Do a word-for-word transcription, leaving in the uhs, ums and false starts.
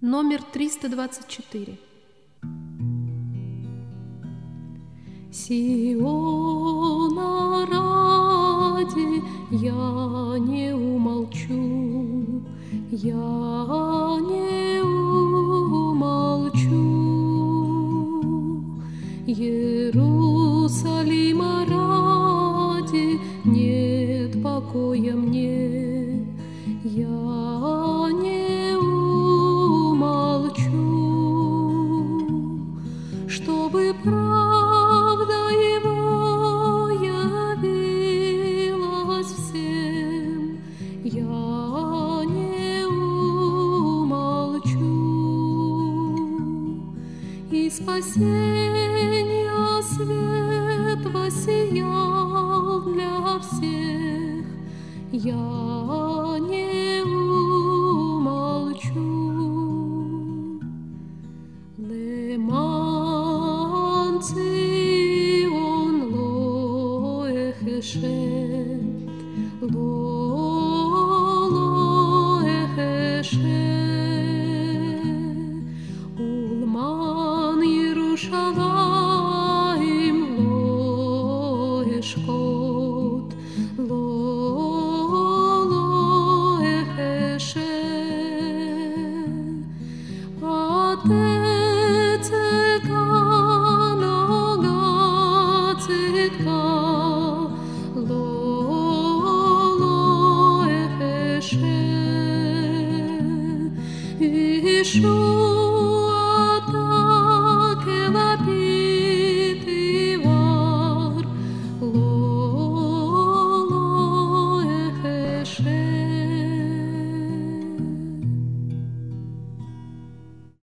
номер триста двадцать четыре. Сиона ради я не умолчу, я не умолчу. Иерусалима ради нет покоя мне, я не умолчу, чтобы правда его явилась всем, я не умолчу, и спасения свет воссиял для всех, я не умолчу. Леман Цион ло эхешет, ло ло эхешет, улман Yerushalayim ло эшкот, ло Yeshua